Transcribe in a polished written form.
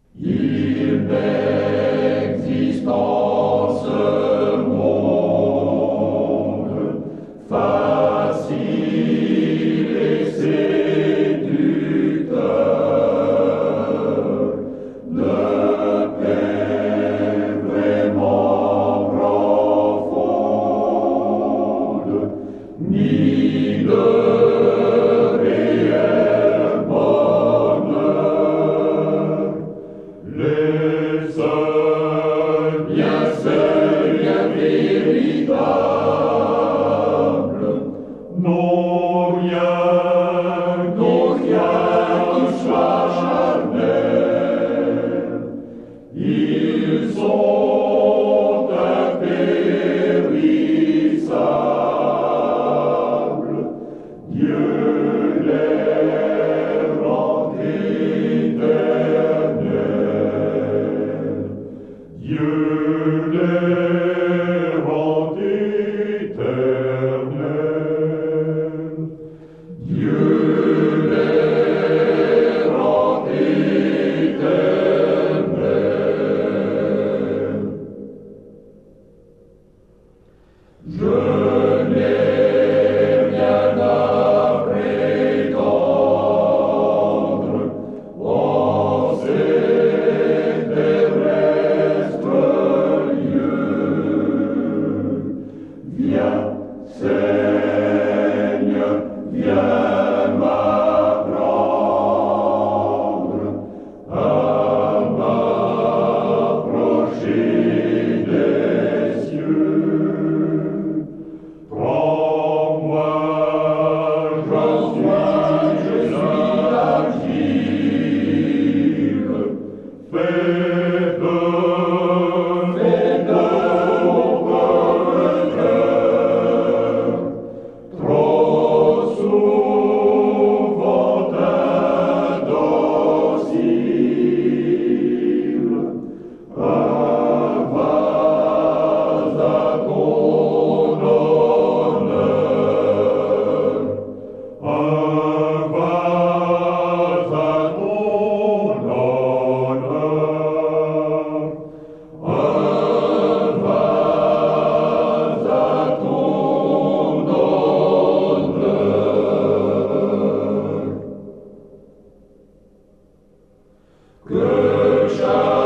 Il n'existe en ce monde facile et séducteur de paix vraiment profonde, ni de réel bonheur. Les seuls biens véritables n'ont rien qui soit charnel. Ils sont impérissables. Dieu les rend éternels. Dieu les rend éternels. Dieu les rend éternels. Je n'ai rien à prétendre en ces terrestres lieux. Viens, Seigneur, viens m'apprendre à m'approcher des cieux. Prends-moi, je suis agile. Fais de mon pauvre cœur trop souvent indocile. Avance à ton honneur. Avance à ton honneur. Avance à ton honneur. Que chaque